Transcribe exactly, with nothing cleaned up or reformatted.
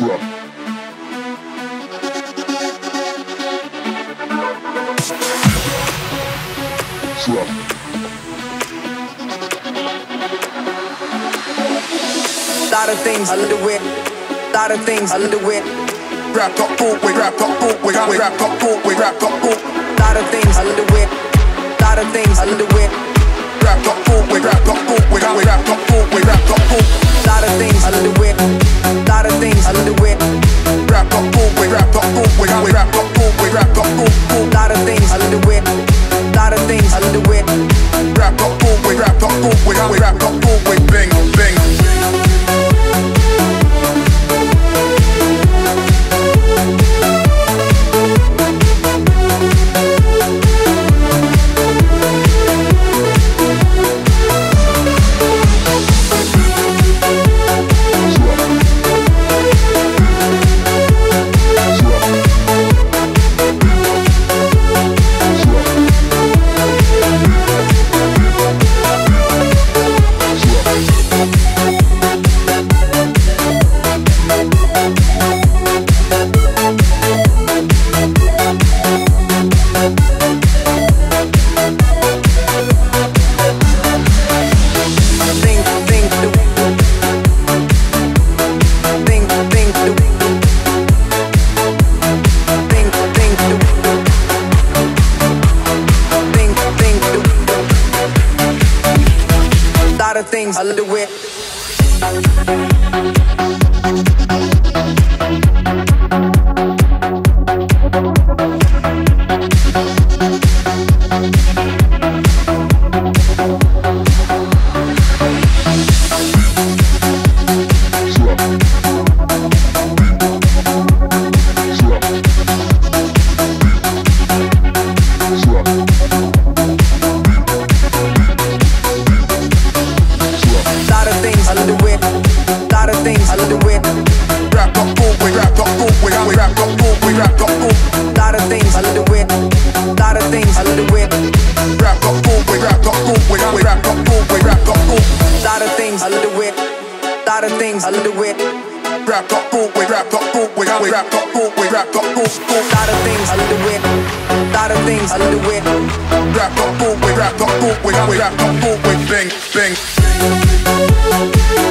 Lot of things a little bit, lot of things a little bit. Rap up, boom, we rap up, boom, we we rap up, boom, we rap up, boom. Lot of things a little bit, lot of things a little bit. Rap up, boom, we rap up, boom, we we rap up, boom, we rap up, boom. Lot of things a little bit, lot of things a little bit. Rap up, boom, we rap up, boom, we we rap up, boom, we rap up, boom, boom. Lot of things a little bit, lot of things a little bit. Rap up, boom, we rap up, boom, we we rap up, boom, we bing, bing. Things a little bit. A little bit. Rap up, boom, we rap up, boom, we we rap up, boom, we rap up, boom, boom. Lot of things, a little bit. Lot of things, a little bit. Rap up, boom, we rap up, boom, we we rap up, boom, we bing, bing.